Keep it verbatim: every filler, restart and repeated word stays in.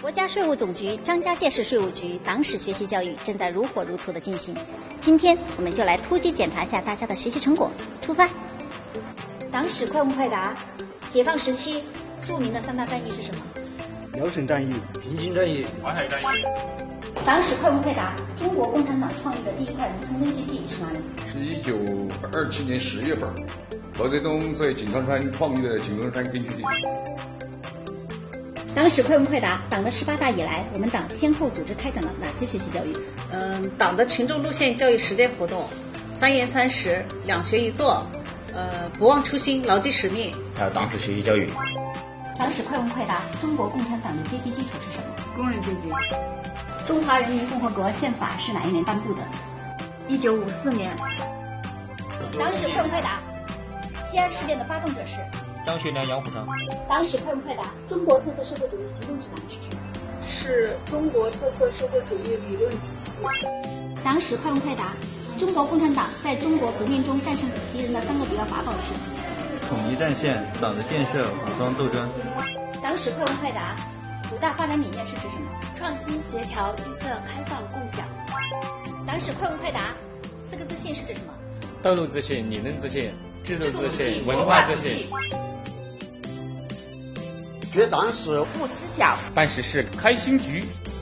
国家税务总局张家界市税务局党史学习教育正在如火如荼的进行。今天我们就来突击检查一下大家的学习成果。出发！党史快问快答：解放时期著名的三大战役是什么？ 辽沈战役、 平津战役、 淮海战役。 党史快问快答：中国共产党创立的第一块农村根据地是哪里？ 是一九二七年十月份，毛泽东在井冈山创立的井冈山根据地。 党史快问快答：党的十八大以来，我们党先后组织开展了哪些学习教育？ 嗯，党的群众路线教育实践活动，三严三实、两学一做，呃，不忘初心，牢记使命。 还有党史学习教育。 党史快问快答：中国共产党的阶级基础是什么？ 工人阶级。 中华人民共和国宪法是哪一年颁布的？ 一九五四年。 党史快问快答：西安事变的发动者是？ 张学良、杨虎城。 党史快问快答：中国特色社会主义行动指南是什么？ 是中国特色社会主义理论体系。 党史快问快答：中国共产党在中国革命中战胜敌人的三个主要法宝是？ 统一战线、党的建设、武装斗争。 党史快问快答：五大发展理念是指什么？ 创新、协调、绿色、开放、共享。 党史快问快答：四个自信是指什么？ 道路自信、理论自信、制度自信、文化自信。 学党史悟思想， 办实事开新局。